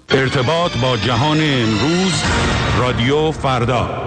ارتباط با جهان امروز، رادیو فردا.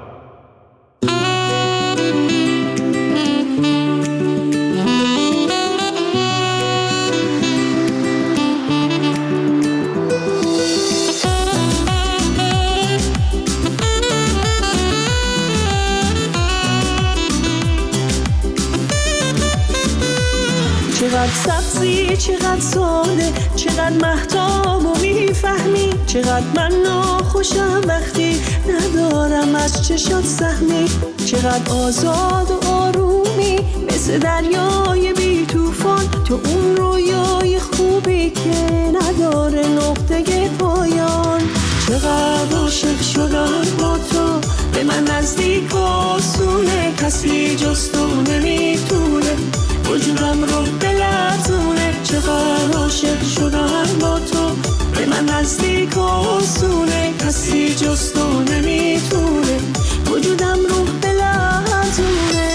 چقدر سبزی، چقدر ساده، چقدر مهتاب و میفهمی، چقدر من ناخوشم وقتی ندارم از چشات سهمی، چقدر آزاد و آرومی مثل دریای بی توفان، تو اون رویای خوبی که نداره نقطه پایان. چقدر عاشق شدم با تو، به من نزدیک آسونه، کسی جز تو نمیتونه وجودم رو بلرزونه. چقدر عاشق شدم با تو، به من نزدیک آسونه، کسی جز تو نمیتونه وجودم رو بلرزونه.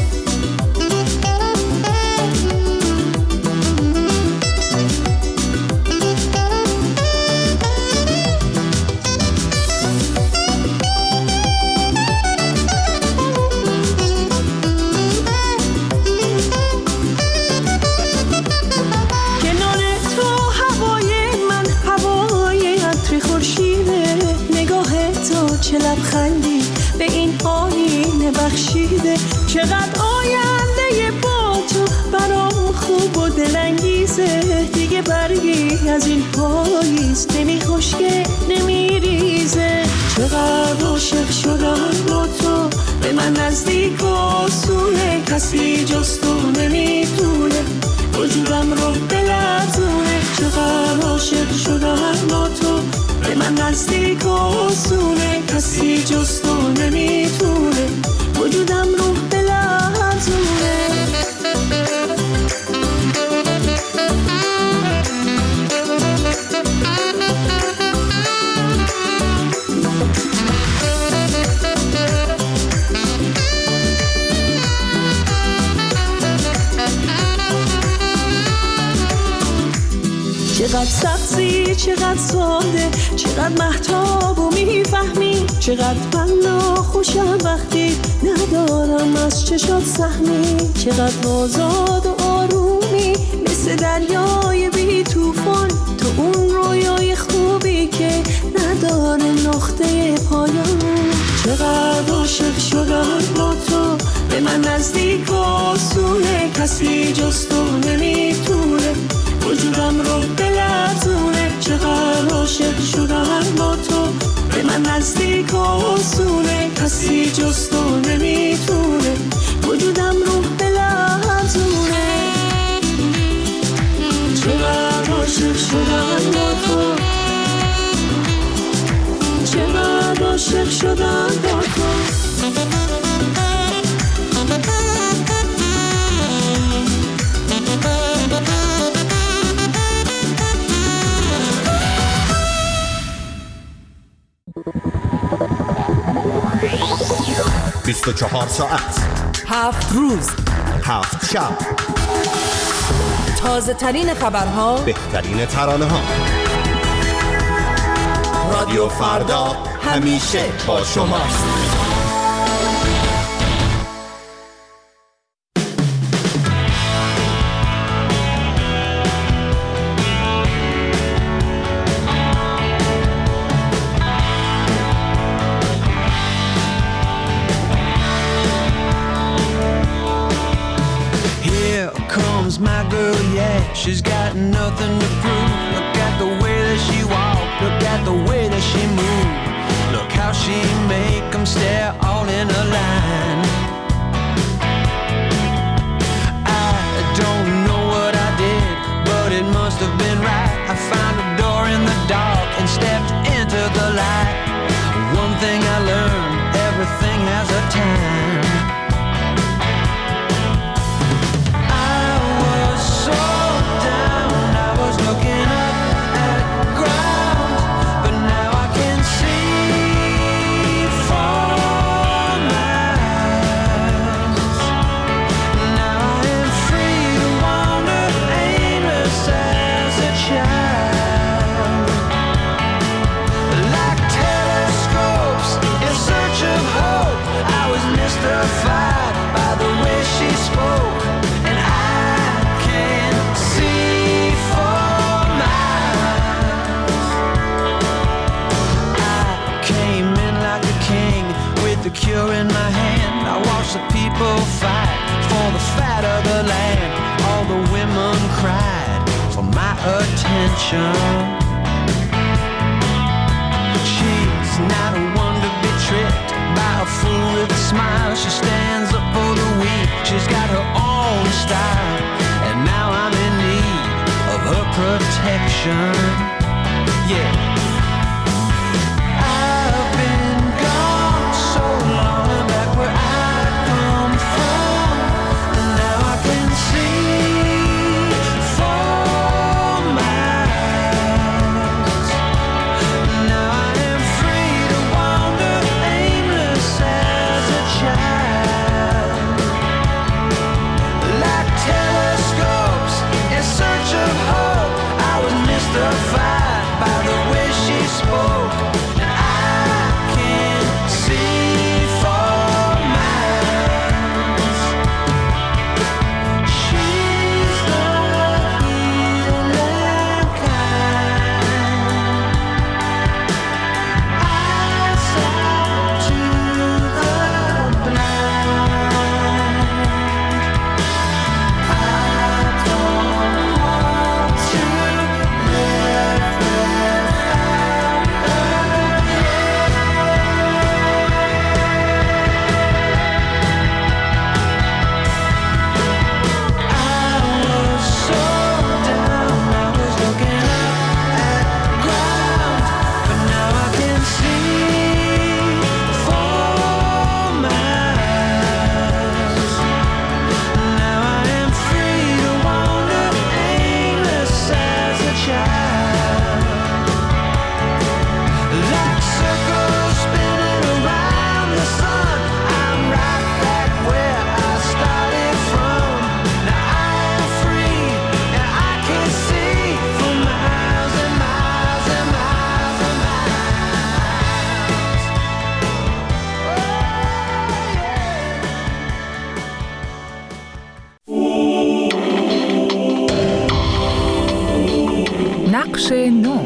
چه لبخندی به این آینه بخشیده، چقدر آینده با تو برام خوب و دلانگیزه. دیگه برگی از این پاییز نمی خشکه نمی ریزه. چقدر عاشق شدم با تو، به من نزدیک آسونه، کسی جز تو نمیتونه وجودم رو بلرزونه. چقدر عاشق شدم با تو، به من نزدیک آسونه، کسی جز تو نمیتونه وجودم رو بلرزونه. چقدر سبزی، چقدر ساده، چقدر مهتاب و میفهمی، چقدر من ناخوشم وقتی ندارم از چشات سهمی، چقدر آزاد و آرومی مثل دریای بی توفان، تو اون رویای خوبی که نداره نقطه پایان. چقدر عاشق شدم با تو، به من نزدیک آسونه، کسی جز تو نمیتونه وجودم رو بلرزونه. چقدر عاشق شدم با تو، به من نزدیک آسونه، کسی جز تو نمیتونه وجودم رو بلرزونه. چقدر عاشق شدم با تو، چقدر عاشق شدم با تو. 24 ساعت 7 روز 7 شب، تازه ترین خبرها، بهترین ترانه ها. رادیو فردا همیشه با شماست. My girl, yeah, she's got nothing to prove. Look at the way that she walk, look at the way that she move. Look how she make them stare all in a line. I don't know what I did, but it must have been right. I found a door in the dark and stepped into the light. One thing I learned, everything has a time. Looking up at ground, but now I can see for my protection. She's not one to be tricked by a fool with a smile. She stands up for the weak. She's got her own style, and now I'm in need of her protection. Yeah. I've been gone so long, back where I come from, and now I can see for miles. Now I am free to wander aimless as a child, like telescopes in search of hope. I was mystified by the way she spoke, and I can see for miles. She's the healing kind. Eyes out to the blind. I don't want to live without her. I was so down, I was looking up at ground, but now I can see for miles. Now I am free to wander aimless as a child, like circles spinning around the sun. I'm right back where I started from. Now I am free, and I can see for miles and miles and miles and miles. نقش نو.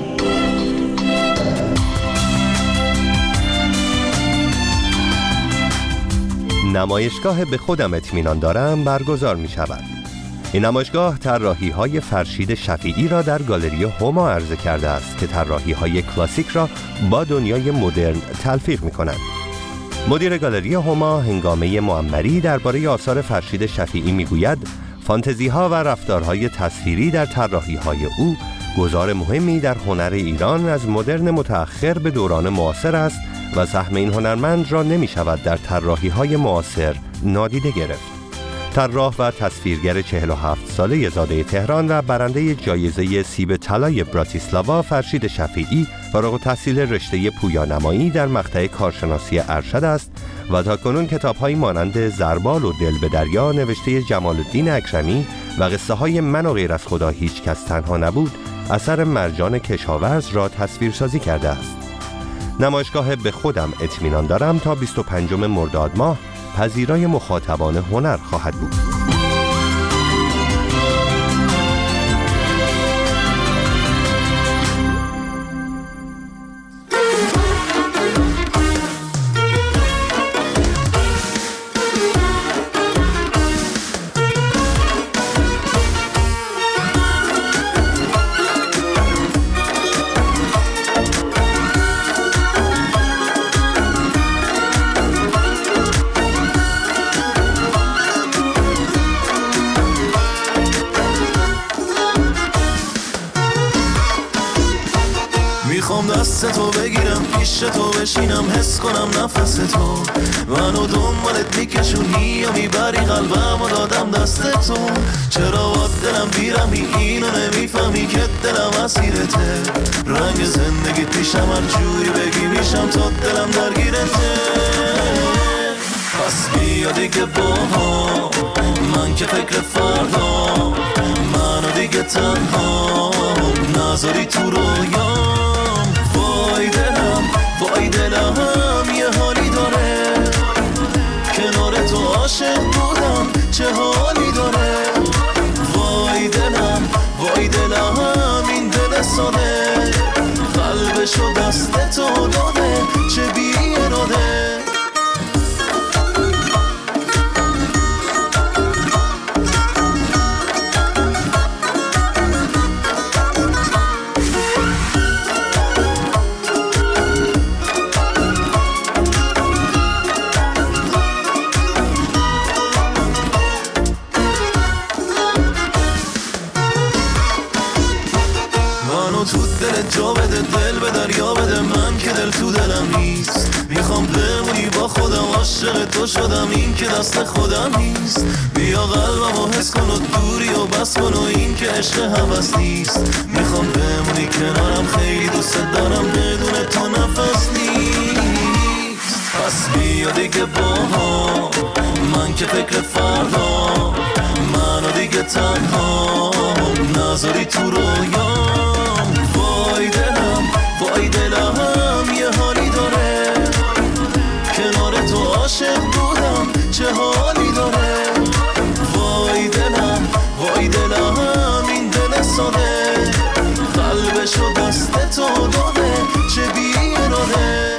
نمایشگاه به خودم اطمینان دارم برگزار می شود. این نمایشگاه طراحی‌های فرشید شفیعی را در گالری هما عرضه کرده است که طراحی‌های کلاسیک را با دنیای مدرن تلفیق می‌کنند. مدیر گالری هما هنگامه معمری درباره آثار فرشید شفیعی می‌گوید فانتزی‌ها و رفتارهای تصویری در طراحی‌های او گذار مهمی در هنر ایران از مدرن متأخر به دوران معاصر است و سهم این هنرمند را نمی‌شود در طراحی‌های معاصر نادیده گرفت. طراح و تصویرگر 47 ساله زاده تهران و برنده جایزه سیب طلای براتیسلاوا فرشید شفیعی فارغ التحصیل رشته پویانمایی در مقطع کارشناسی ارشد است و تاکنون کتاب‌هایی مانند زربال و دل به دریا نوشته جمال الدین اکرمی و قصه های من و غیر از خدا هیچ کس تنها نبود اثر مرجان کشاورز را تصویرسازی کرده است. نمایشگاه به خودم اطمینان دارم تا 25 مرداد ماه پذیرای مخاطبان هنر خواهد بود. میخوام دست تو بگیرم پیش تو بشینم حس کنم نفس تو منو دنبالت میکشونی یا میبری قلبم و دادم دست تو چرا با دلم بیرمی اینو نمیفهمی که دلم اسیرته رنگ زندگیت پیشم هر جوری بگی میشم تا دلم درگیرته پس بیا دیگه با هم من که فکر فردا منو دیگه تنها نذاری تو رویام وای دلم یه حالی داره کنار تو عاشق بودم چه حالی داره وای دلم این دل ساده قلبشو دست تو داده چه بی اراده دلت جا بده دل به دریا بده من که دل تو دلم نیست میخوام بمونی با خودم عاشق تو شدم این که دست خودم نیست بیا قلبمو حس کن و دوری و بس کن و این که عشق هوس نیست میخوام بمونی کنارم خیلی دوست دارم بدون تو نفس نیست پس بیا دیگه باها من که فکر فردا منو دیگه تنها نذاری تو رویام وای دلم یه حالی داره کنار تو عاشق بودم چه حالی داره وای دلم این دل ساده قلبشو دست تو داده چه بیراده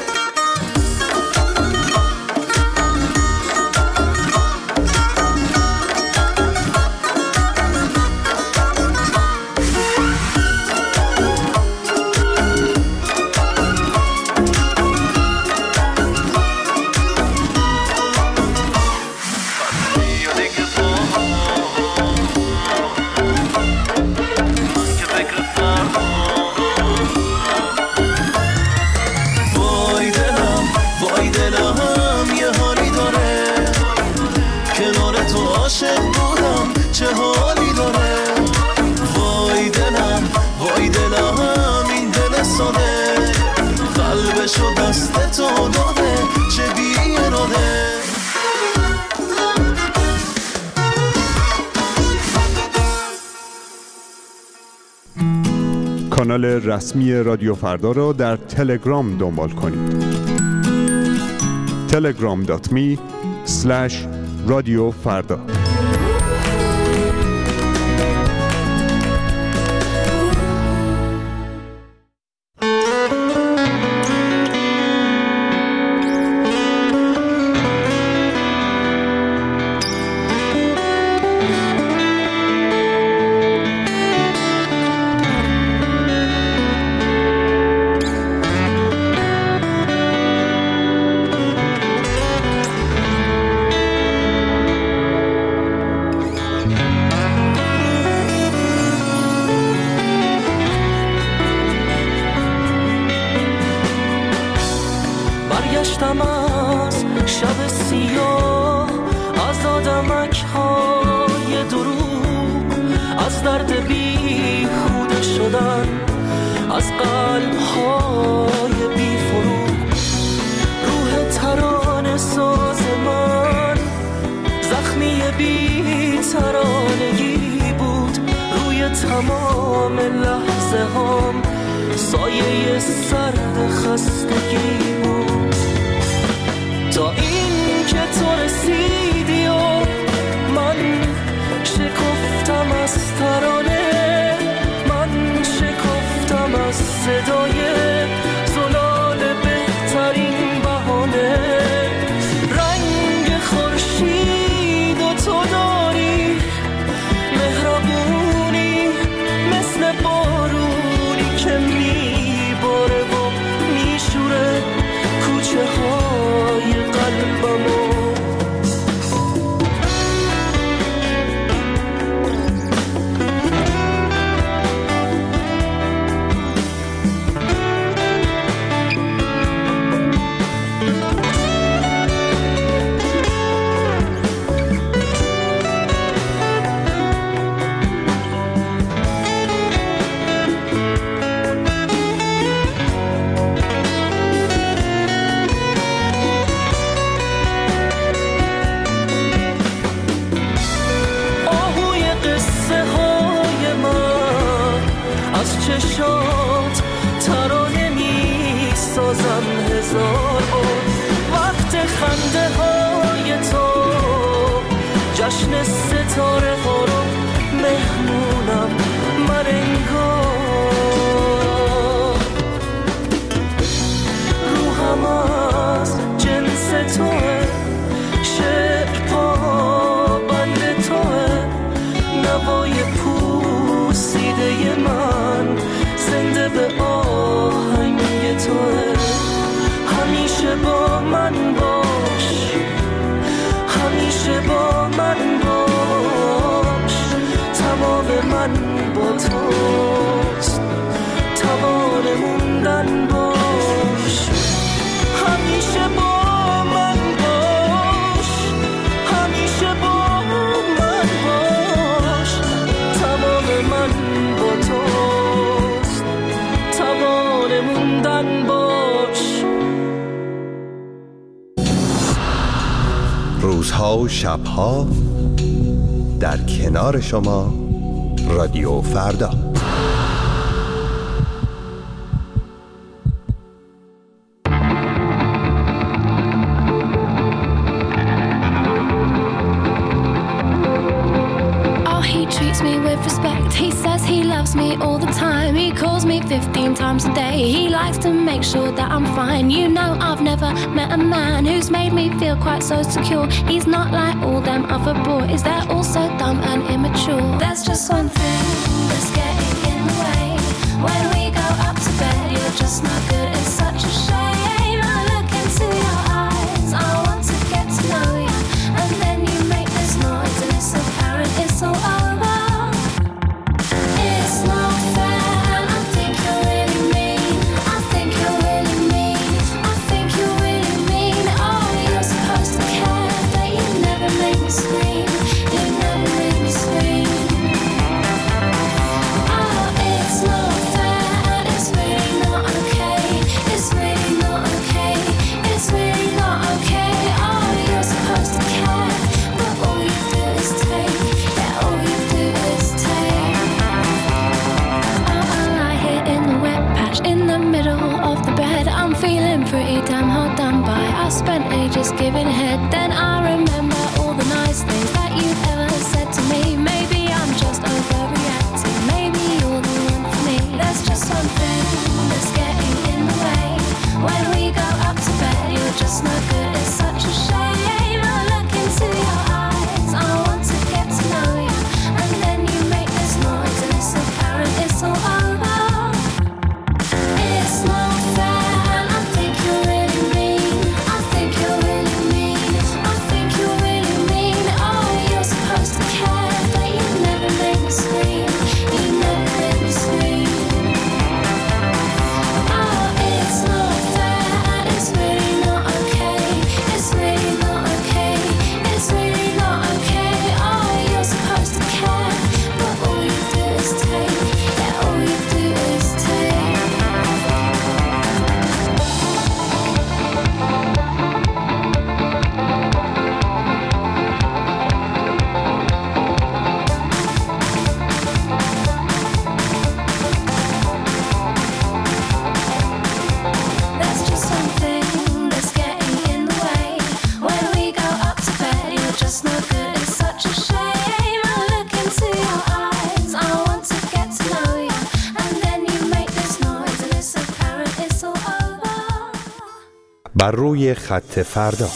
قلبشو دست تو داده چه بیراده کانال رسمی رادیو فردا را در تلگرام دنبال کنید. telegram.me/رادیوفردا برگشتم از شب سیاه از آدمک‌های دروغ از درد بیهوده شدن از قلب‌های بی‌فروغ روح ترانه ساز من زخمی بی‌ترانگی بود روی تمام لحظه هام سایه سرد خستگی بود تا این که تو رسیدی و من شکفتم از ترانه من شکفتم از صدای زلال بهترین بهانه رنگ خورشید و تو داری مهربونی مثل بارونی که میباره و میشوره کوچه های قلبمو چشات ترانه می سازم هزار وقت خنده های تو جشن ستاره ها رو مهمونم من انگار روحم از جنس توه شعر پا بند توه نوای پوسیده من زنده به آهنگ توه همیشه با روزها و شبها در کنار شما رادیو فردا. He says he loves me all the time. He calls me 15 times a day. He likes to make sure that I'm fine. You know I've never met a man who's made me feel quite so secure. He's not like all them other boys. They're all so dumb and immature. There's just one thing that's getting in the way. When we go up to bed, you're just not good. It's such a shame. I look into your eyes. I want to get to know you. And then you make this noise and it's apparent it's all over. Spent ages giving head. Then I remember all the nice things that you've ever said to me. Maybe I'm just overreacting. Maybe you're the one for me. There's just one thing that's getting in the way. When we go up to bed, you're just not good. It's such a shame. I look into your eyes. I want to get to know you. And then you make this noise and it's apparent it's all over. It's not fair and I think you're really mean. بر روی خط فردا.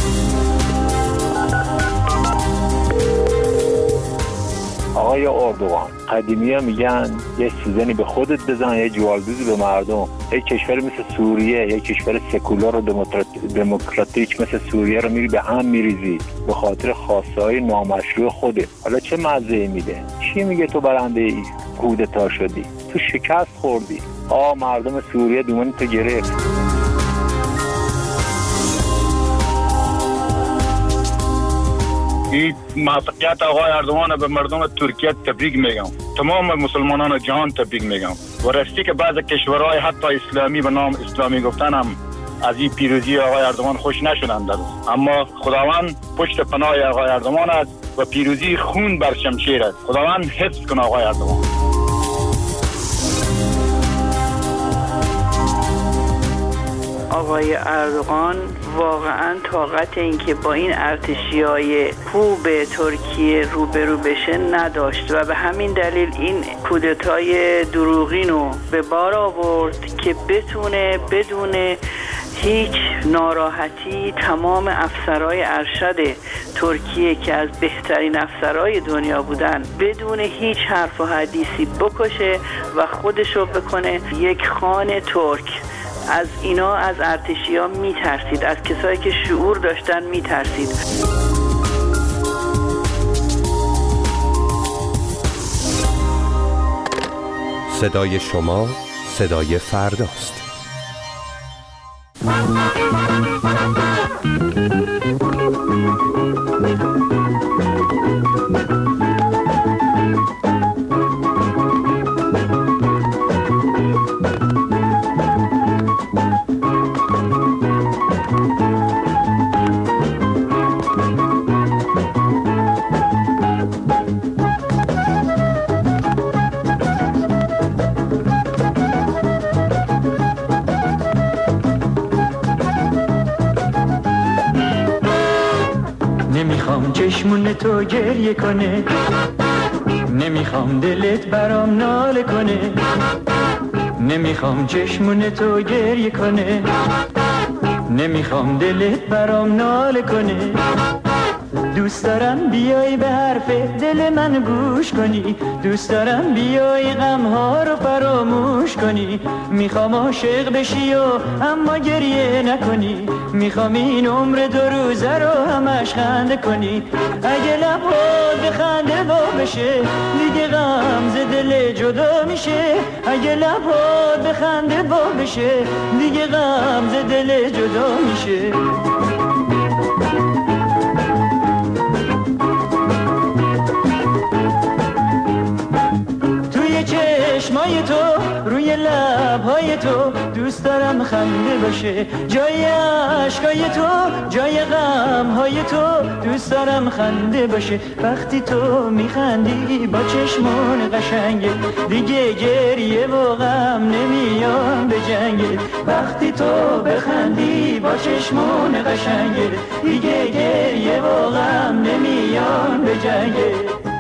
آقای اردوغان، قدیمی ها میگن یه سیزنی به خودت بزن، یه جوالدوزی به مردم. یه کشور مثل سوریه، یه کشور سکولار و دموکراتیک مثل سوریه رو میری به هم میریزی به خاطر خواسته‌های نامشروع خودت. حالا چه مزه‌ای میده؟ چی میگه تو برنده ای کودتا شدی؟ تو شکست خوردی. مردم سوریه دومانی تو گرفت. این موفقیت آقای اردوغان به مردم ترکیه تبریک میگم. تمام مسلمانان جهان تبریک میگم. و راستی که بعض کشورهای حتی اسلامی به نام اسلامی گفتن هم از این پیروزی آقای اردوغان خوش نشدند، اما خداوند پشت پناه آقای اردوغان است و پیروزی خون بر شمشیر است. خداوند حفظ کنه آقای اردوغان. آقای اردوغان واقعا طاقت این که با این ارتشی‌های خوب ترکیه روبرو بشه نداشت و به همین دلیل این کودتای دروغین رو به بار آورد که بتونه بدون هیچ ناراحتی تمام افسرهای ارشد ترکیه که از بهترین افسرهای دنیا بودن بدون هیچ حرف و حدیثی بکشه و خودشو بکنه یک خان ترک. از اینا، از ارتشی‌ها میترسید، از کسایی که شعور داشتن میترسید. صدای شما صدای فرداست. تو گریه کنه، نمیخوام دلت برام ناله کنه، نمیخوام چشمون تو گریه کنه، نمیخوام دلت برام ناله کنه. دوست دارم بیای به حرف دل من گوش کنی، دوست دارم بیای غمها رو فراموش کنی. میخوام عاشق بشی و اما گریه نکنی، میخوام این عمر 2 روزه رو همش خنده کنی. اگه لبات به خنده وا بشه دیگه غم ز دل جدا میشه، اگه لبات به خنده وا بشه دیگه غم ز دل جدا میشه. چشمای تو روی لبهای تو دوست دارم خنده باشه، جای عشقای تو جای غمهای تو دوست دارم خنده باشه. وقتی تو میخندی با چشمون قشنگه دیگه گریه و غم نمیان به جنگه. وقتی تو بخندی با چشمون قشنگه دیگه گریه و غم نمیان به جنگه.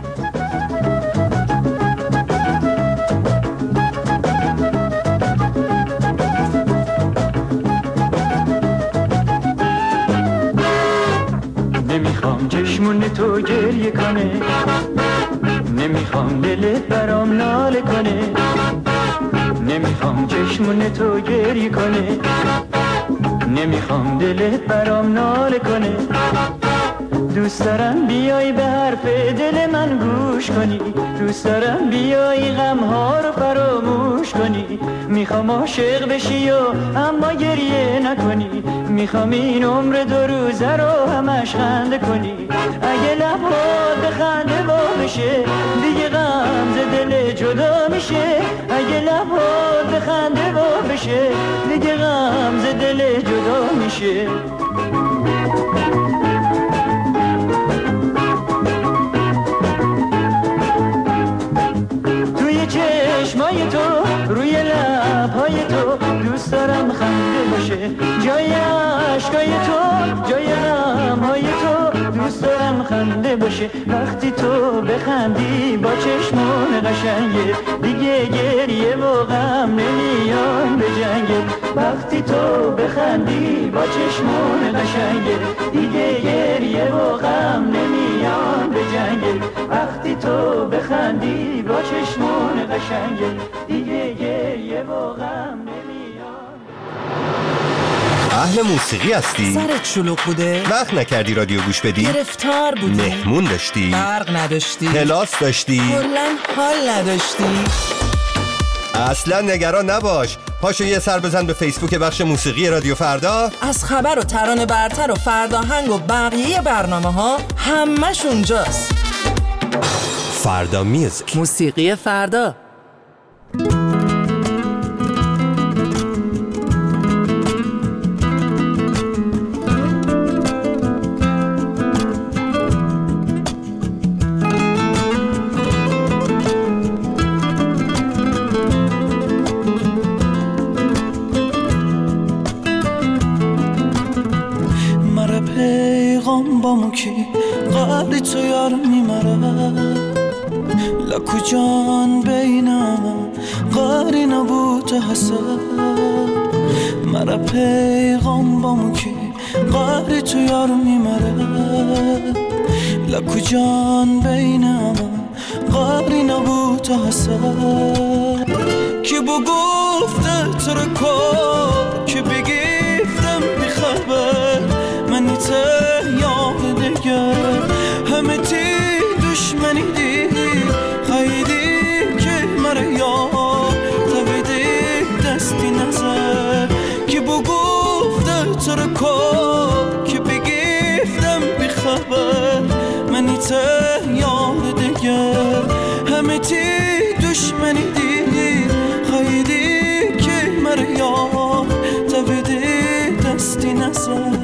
نمیخوام چشمون تو گریه کنه، نمیخوام دلت برام ناله کنه، نمیخوام چشمون تو گریه کنه، نمیخوام دلت برام ناله کنه. دوست دارم بیای به حرف دل من گوش کنی، دوست دارم بیای غمها رو فراموش کنی. میخوام عاشق بشی و اما گریه نکنی، میخوام این عمر 2 روزه رو همش خنده کنی. اگه لبات به خنده وا بشه دیگه غم ز دل جدا میشه، اگه لبات به خنده وا بشه دیگه غم ز دل جدا میشه. چشمای تو روی لبهای تو دوست دارم خنده باشه، جای عشقای تو جای غمهای تو دوست دارم خنده باشه. وقتی تو بخندی با چشمون قشنگه دیگه گریه و غم نمیان به جنگه. وقتی تو بخندی با چشمون قشنگه دیگه گریه و غم نمیان به جنگه. وقتی تو بخندی با چشمون قشنگه دیگه گریه و غم نمیان. اهل موسیقی هستی؟ سرت شلوغ بوده؟ وقت نکردی رادیو گوش بدی؟ گرفتار بودی؟ مهمون داشتی؟ برق نداشتی؟ کلاس داشتی؟ کلاً حال نداشتی؟ اصلا نگران نباش، پاشو یه سر بزن به فیسبوک بخش موسیقی رادیو فردا. از خبر و ترانه برتر و فرداهنگ و بقیه برنامه ها همش اونجاست. فردا میوزیک، موسیقی فردا. مرا پیغام با مکی قبل تو یار میمره، لکو جان بینم قاری نبود تو حسد. مرا پیغام با مکی قاری تو یار میمره، لکو جان بینم قاری نبود تو حسد. کی بو گفته تو رو کار که بگیفتم بی خبر، منی ته یاد دگر همه تی دشمنی دی خیلی که مرا یاد تبیدی دستی نظر. کی بو گفته تو رو کار که بگیفتم بی خبر، منی ته یاد دگر همه تی دشمنی دی خیلی که مرا یاد تبیدی دستی نظر.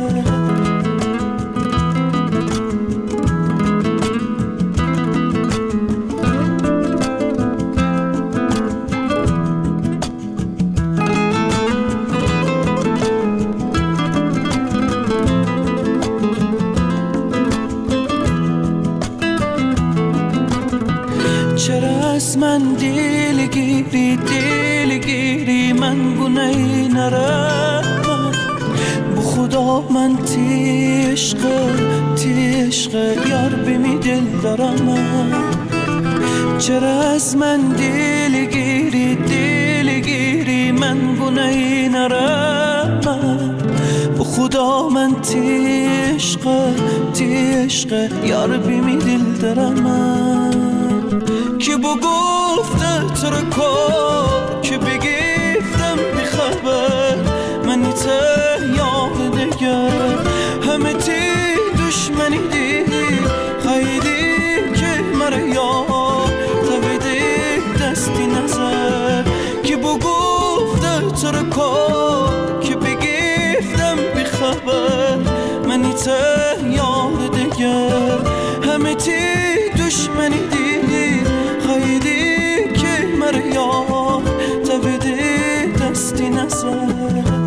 من دیلگیری من گونه نرم بو خدا من تی عشق یار بمی دل دارم چرا از من دیلگیری من گونه نرم بو خدا من تی عشق یار بمی دل دارم که بو گفته ترکا که بگیفتم بی خبر منی ته یاد دگر همه تی دشمنی دی خیلی که مره یاد تبیده دستی نظر که بو گفته ترکا که بگیفتم بی خبر منی ته یاد دگر همه تی دشمنی دی خیلی که مره یاد تبیده دستی نظر